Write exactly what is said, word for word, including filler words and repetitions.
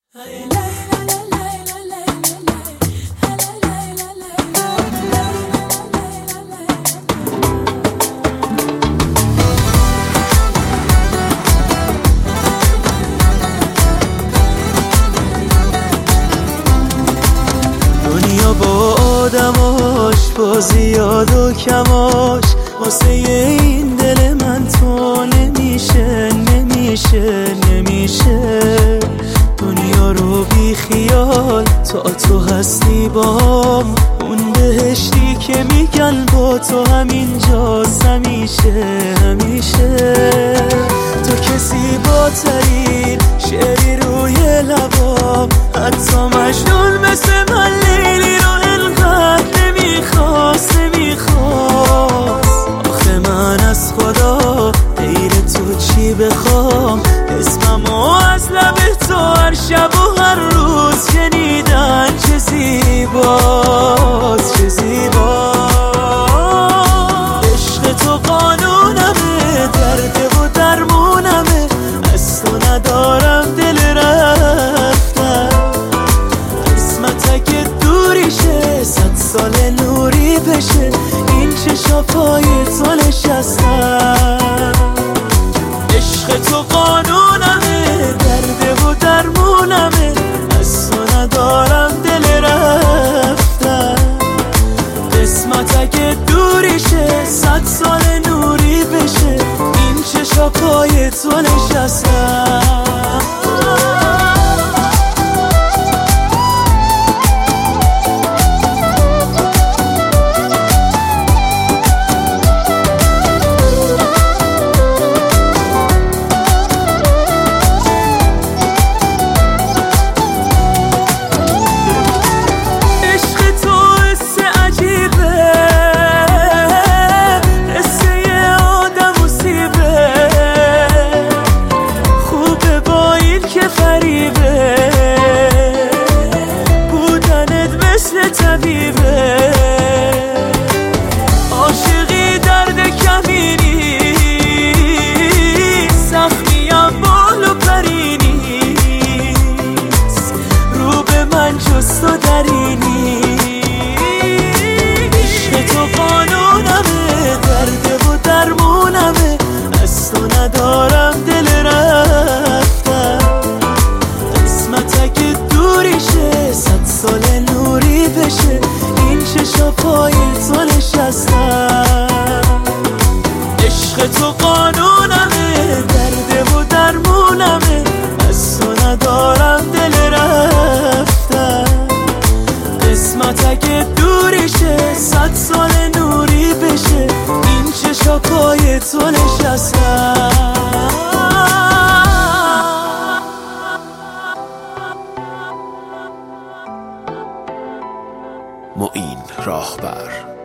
دنیا با آدماش، با زیاد و کماش، واسه این دل من تو نمیشه نمیشه نمیشه. دنیا رو بی خیال تا تو هستی بام، اون بهشتی که میگن با تو همینجاست همیشه همیشه. تو که زیباترین شعری روی لبام، حتی مجنون مثل من لیلی رو انقدر نمیخواست نمیخواست. آخه من از خدا غیر تو چی بخوام؟ اسممو از لب تو هر شب و هر روز شنیدن چه زیباست چه زیباست. عشق تو قانونمه، درد و درمونمه، از تو ندارم دل رفتن. قسمت اگه دوریشه صد سال نوری بشه، این چشا پای تو نشستن. عشق تو قانونمه، درد و درمونمه، از تو ندارم دل رفتن. قسمت اگه دوریشه صد سال نوری بشه، این چشا پای تو نشستن. عاشقی درد کمینی، سختیم بال و پرینیست، رو به من جز تو درینی. عشق تو قانونمه، درد و درمونمه، از تو ندارم دل رفتن. قسمت اگه دوریشه صد سال نوری بشه، این چشا پای تو نشستن. عشق تو قانونمه، درد و درمونمه، از تو ندارم دل رفتن. قسمت اگه دوریشه صد سال نوری بشه، این چشا پای تو نشستن. معین راهبر.